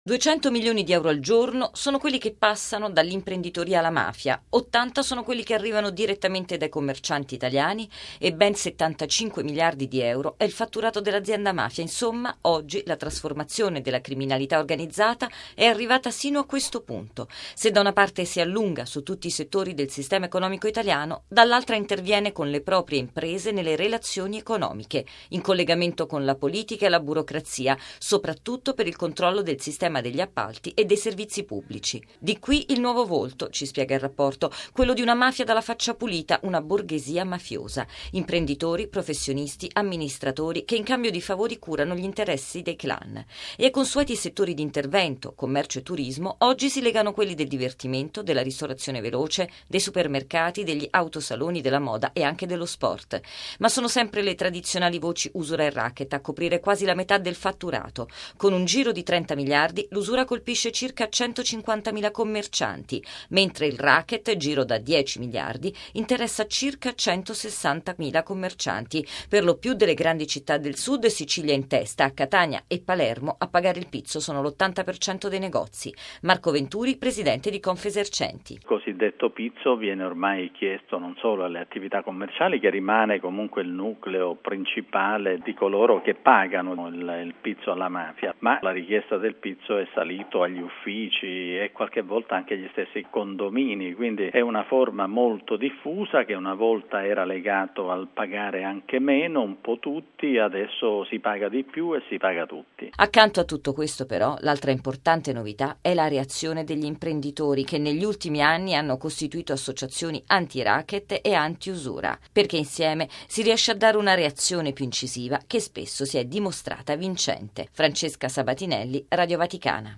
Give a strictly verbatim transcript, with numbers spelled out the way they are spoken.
duecento milioni di euro al giorno sono quelli che passano dall'imprenditoria alla mafia, ottanta sono quelli che arrivano direttamente dai commercianti italiani e ben settantacinque miliardi di euro è il fatturato dell'azienda mafia. Insomma, oggi la trasformazione della criminalità organizzata è arrivata sino a questo punto. Se da una parte si allunga su tutti i settori del sistema economico italiano, dall'altra interviene con le proprie imprese nelle relazioni economiche, in collegamento con la politica e la burocrazia, soprattutto per il controllo del sistema degli appalti e dei servizi pubblici. Di qui il nuovo volto, ci spiega il rapporto, quello di una mafia dalla faccia pulita, una borghesia mafiosa, imprenditori, professionisti, amministratori che in cambio di favori curano gli interessi dei clan. E ai consueti settori di intervento, commercio e turismo, oggi si legano quelli del divertimento, della ristorazione veloce, dei supermercati, degli autosaloni, della moda e anche dello sport. Ma sono sempre le tradizionali voci usura e racket a coprire quasi la metà del fatturato. Con un giro di trenta miliardi l'usura colpisce circa centocinquantamila commercianti, mentre il racket, giro da dieci miliardi, interessa circa centosessantamila commercianti, per lo più delle grandi città del sud, Sicilia in testa. A Catania e Palermo a pagare il pizzo sono l'ottanta per cento dei negozi. Marco Venturi, presidente di Confesercenti. Il cosiddetto pizzo viene ormai chiesto non solo alle attività commerciali, che rimane comunque il nucleo principale di coloro che pagano il, il pizzo alla mafia, ma la richiesta del pizzo è salito agli uffici e qualche volta anche agli stessi condomini, quindi è una forma molto diffusa che una volta era legato al pagare anche meno, un po' tutti, adesso si paga di più e si paga tutti. Accanto a tutto questo però, l'altra importante novità è la reazione degli imprenditori che negli ultimi anni hanno costituito associazioni anti-racket e anti-usura, perché insieme si riesce a dare una reazione più incisiva che spesso si è dimostrata vincente. Francesca Sabatinelli, Radio Vaticana.